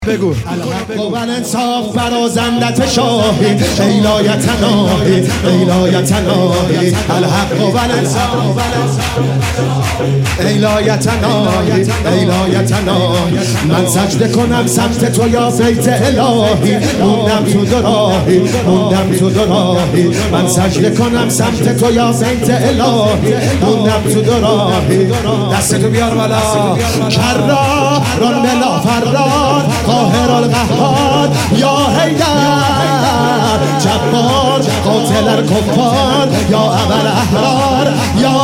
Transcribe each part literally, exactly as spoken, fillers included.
بگو الحق و الانصاف برازندت شاهی ایلایت ناهی ایلایت ناهی الحق و الانصاف ایلایت ناهی ایلایت ناهی من سجده کنم سمت تو یا بیت الهی موندم تو دراهی موندم تو دراهی من سجده کنم سمت تو یا بیت الهی موندم تو دراهی دستتو بیار بالا کرار ران بلا فرار قاهر القهار یا حیدر جبار قاتل الکفار یا ابر احرار یا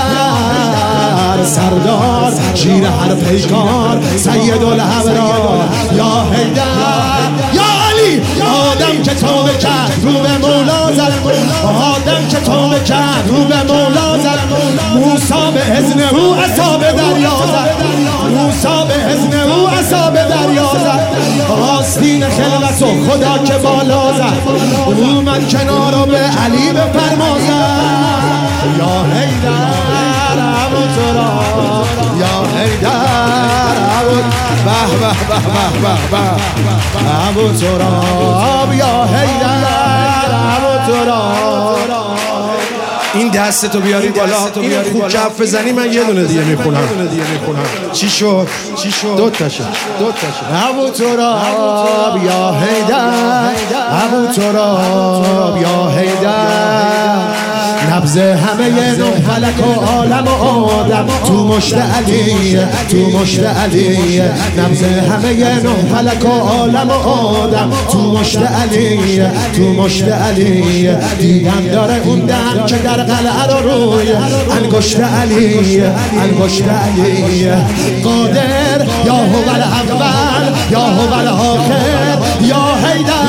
حیدر سردار شیر هر پیکار سید الابرار یا حیدر یا علی آدم که توبه کرد رو به مولا زد آدم که توبه کرد رو به مولا زد موسی به اذن او عصا به دریا زد موسی به اذن او عصا به دریا زد آستین خلقت و خدا که بالا زد اومد کنار و به علی به فرما زد یا حیدر ابو تراب یا حیدر ابو به به به به به ابو تراب یا حیدر ابو تراب. این دستتو بیاری بالا این خوب کف بزنی من یه دونه دیگه میخونم چی شد چی شد دو تاشه دو تاشه ابو تراب یا حیدر ابو تراب یا حیدر نبض همه نه فلک و عالم و آدم تو مشت علی تو مشت علی نبض همه نه فلک و عالم و آدم تو مشت علی تو مشت علی دیدن داره اون دم که در قلعه رو روی انگشت علی انگشت علی قادر یا هو الاول یا هو الاخر یا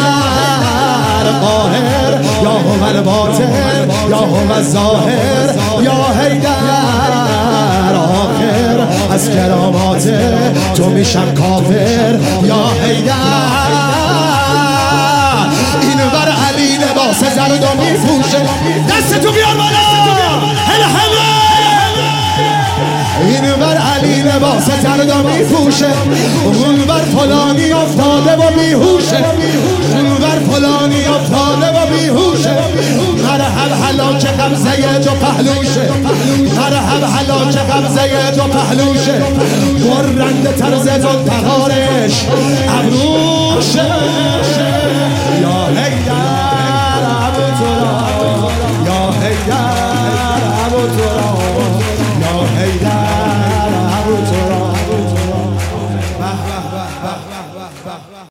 حیدر قاهر یا هو الباطن یا هو الظاهر یا حیدر آخر از کرامات تو میشم کافر یا حیدر این بر علی لباس زرد و میفوشه دستتو بیار بالا الحمد این بر علی لباس زرد و میفوشه اون بر فلانی افتاده و بیهوشه اون بر فلانی افتاده و بیهوشه مرحب حلاک قبضه جو پهلوشه مرحب حلاک قبضه جو پهلوشه برند طرز زلطهارش ابروشه یا حیدر ابو تراب یا حیدر ابو تراب یا حیدر ابو تراب